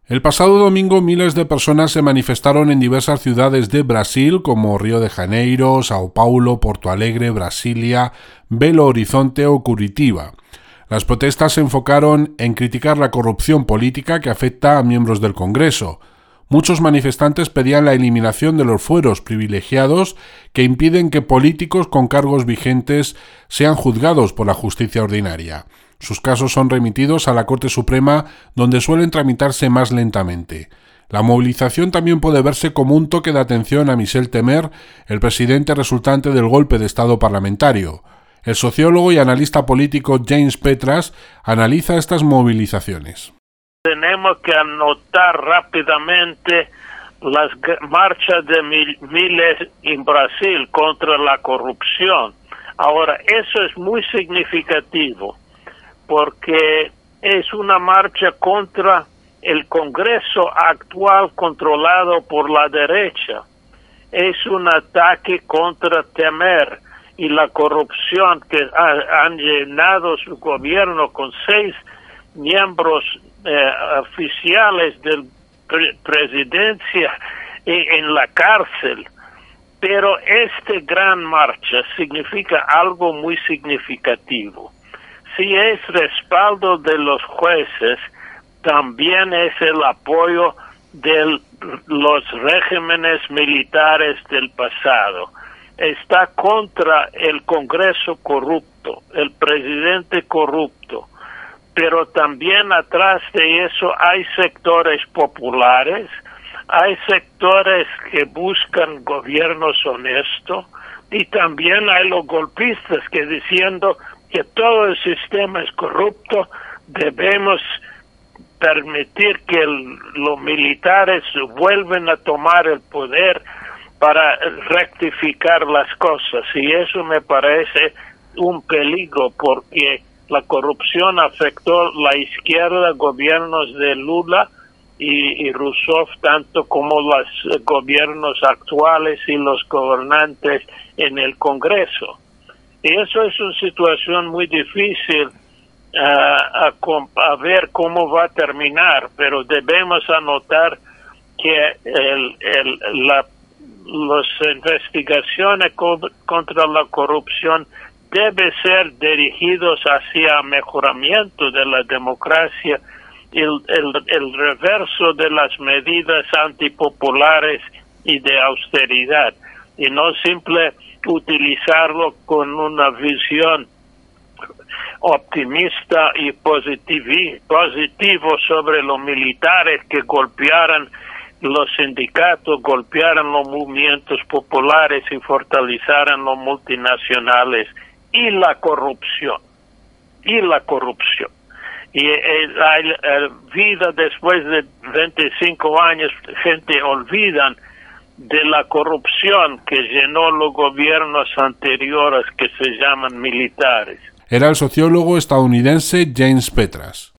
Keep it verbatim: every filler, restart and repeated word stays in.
El pasado domingo miles de personas se manifestaron en diversas ciudades de Brasil como Río de Janeiro, Sao Paulo, Porto Alegre, Brasilia, Belo Horizonte o Curitiba. Las protestas se enfocaron en criticar la corrupción política que afecta a miembros del Congreso. Muchos manifestantes pedían la eliminación de los fueros privilegiados que impiden que políticos con cargos vigentes sean juzgados por la justicia ordinaria. Sus casos son remitidos a la Corte Suprema, donde suelen tramitarse más lentamente. La movilización también puede verse como un toque de atención a Michel Temer, el presidente resultante del golpe de Estado parlamentario. El sociólogo y analista político James Petras analiza estas movilizaciones. Tenemos que anotar rápidamente las marchas de mil, miles en Brasil contra la corrupción. Ahora, eso es muy significativo, porque es una marcha contra el Congreso actual controlado por la derecha. Es un ataque contra Temer y la corrupción que ha, han llenado su gobierno con seis miembros eh, oficiales de pre presidencia en la cárcel. Pero esta gran marcha significa algo muy significativo. Si es respaldo de los jueces, también es el apoyo de los regímenes militares del pasado. Está contra el Congreso corrupto, el presidente corrupto, pero también atrás de eso hay sectores populares, hay sectores que buscan gobiernos honestos y también hay los golpistas que diciendo que todo el sistema es corrupto, debemos permitir que el, los militares vuelvan a tomar el poder para rectificar las cosas, y eso me parece un peligro porque la corrupción afectó la izquierda, gobiernos de Lula y, y Rousseff, tanto como los gobiernos actuales y los gobernantes en el Congreso. Y eso es una situación muy difícil uh, a, a ver cómo va a terminar, pero debemos anotar que el, el, la, las investigaciones co contra la corrupción deben ser dirigidos hacia mejoramiento de la democracia, el, el, el reverso de las medidas antipopulares y de austeridad, y no simple utilizarlo con una visión optimista y positivo sobre los militares que golpearan los sindicatos, golpearan los movimientos populares y fortaleceran los multinacionales y la corrupción, y la corrupción. Y eh, la, la vida después de veinticinco años, gente olvidan de la corrupción que llenó los gobiernos anteriores que se llaman militares. Era el sociólogo estadounidense James Petras.